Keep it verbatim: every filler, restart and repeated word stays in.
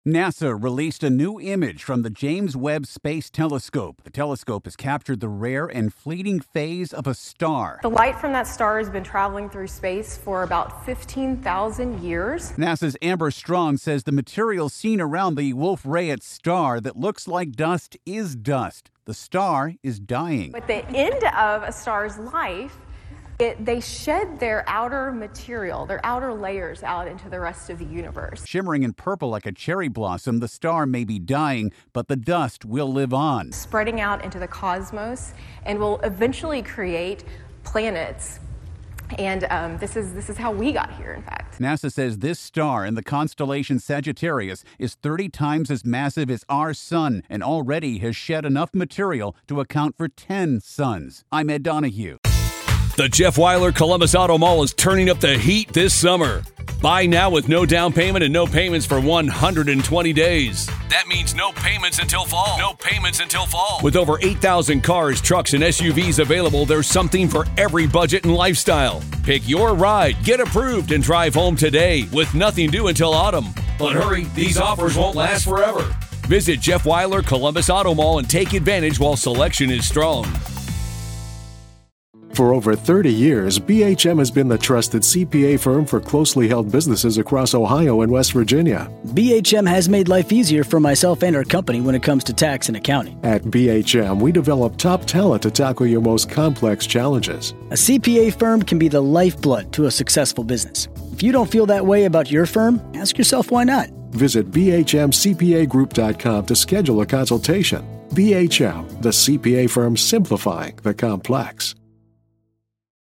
NASA released a new image from the James Webb Space Telescope. The telescope has captured the rare and fleeting phase of a star. The light from that star has been traveling through space for about fifteen thousand years. NASA's Amber Strong says the material seen around the Wolf-Rayet star that looks like dust is dust. The star is dying. At the end of a star's life, It, they shed their outer material, their outer layers out into the rest of the universe. Shimmering in purple like a cherry blossom, the star may be dying, but the dust will live on. Spreading out into the cosmos and will eventually create planets. And um, this is this is how we got here, in fact. NASA says this star in the constellation Sagittarius is thirty times as massive as our sun and already has shed enough material to account for ten suns. I'm Ed Donahue. The Jeff Weiler Columbus Auto Mall is turning up the heat this summer. Buy now with no down payment and no payments for one hundred twenty days. That means no payments until fall. No payments until fall. With over eight thousand cars, trucks, and S U Vs available, there's something for every budget and lifestyle. Pick your ride, get approved, and drive home today with nothing due until autumn. But hurry, these offers won't last forever. Visit Jeff Weiler Columbus Auto Mall and take advantage while selection is strong. For over thirty years, B H M has been the trusted C P A firm for closely held businesses across Ohio and West Virginia. B H M has made life easier for myself and our company when it comes to tax and accounting. At B H M, we develop top talent to tackle your most complex challenges. A C P A firm can be the lifeblood to a successful business. If you don't feel that way about your firm, ask yourself why not. Visit B H M C P A group dot com to schedule a consultation. B H M, the C P A firm simplifying the complex.